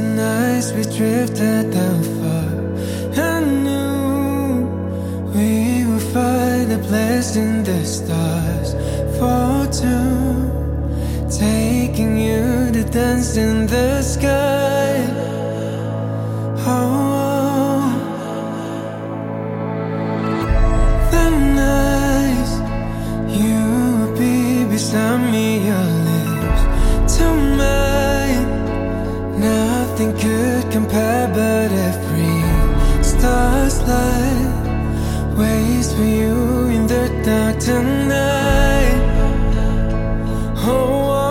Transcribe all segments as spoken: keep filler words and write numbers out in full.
the nights we drifted down far. I knew we would find a place in the stars for two, taking you to dance in the sky. Oh, the nights you would be beside me, your lips to mine, nothing could compare. But every star's light waits for you in the dark tonight. Oh,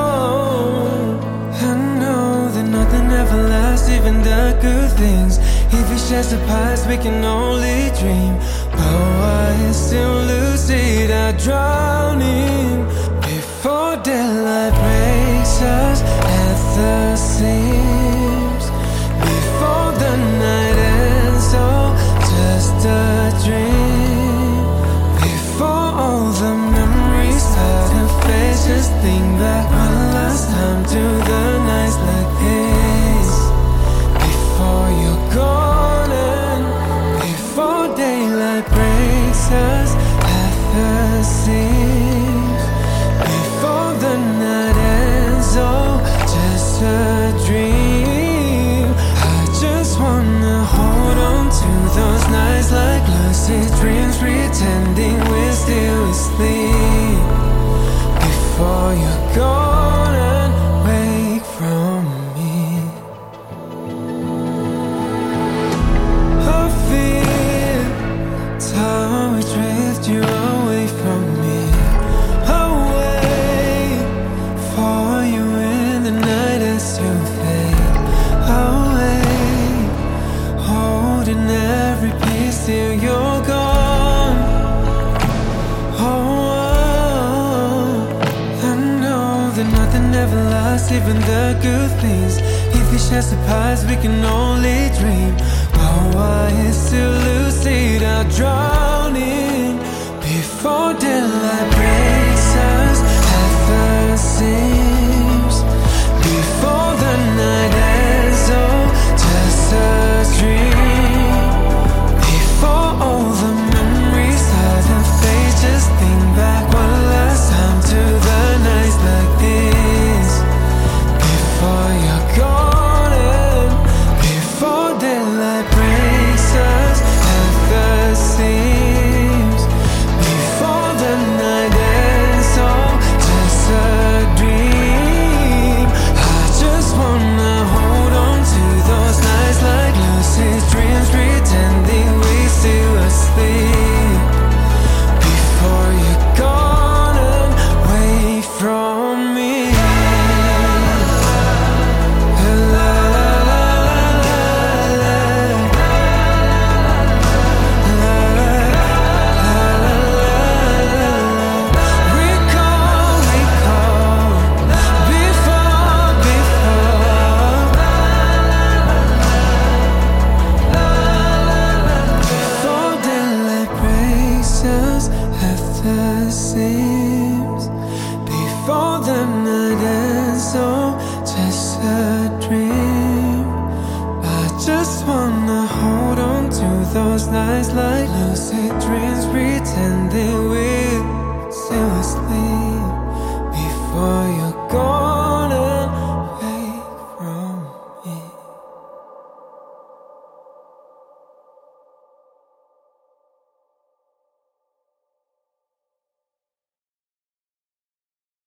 I know that nothing ever lasts, even the good things. If we share the past, we can only dream. But why still lucid, I drowning before daylight breaks us at the seams. Before the night ends, oh, just a dream. Before all the memories start to fade, just think back one last time to the nights like this. Before you're gone and before daylight breaks us at the seams. Before the night ends, oh, just a dream. I just wanna hold on to those nights like lucid dreams, pretending we're still asleep. Before you're gone and wake from me. I feel it's how we drift you away from me. Away for you in the night as you fade away, holding every piece till you're gone. Oh, I know that nothing ever lasts, even the good things. If we share the past, we can only dream. Oh, why is still lucid, I drowning before daylight breaks us at the seams. Before the night ends, oh, just a dream. Before all the memories start to fade, just think back one last time to the nights like this. Before you're gone and before daylight breaks us at the seams. Before the night ends, oh, just a dream. I just wanna hold on to those nights like lucid dreams, pretending we still asleep. Before you're gone and away from me. La, la, la, la, la, la, la, la. Recall, recall, before, before, before daylight breaks us at the seams. Before the night ends, oh, just a dream. I just wanna hold on to those nights like lucid dreams, pretending we're still asleep.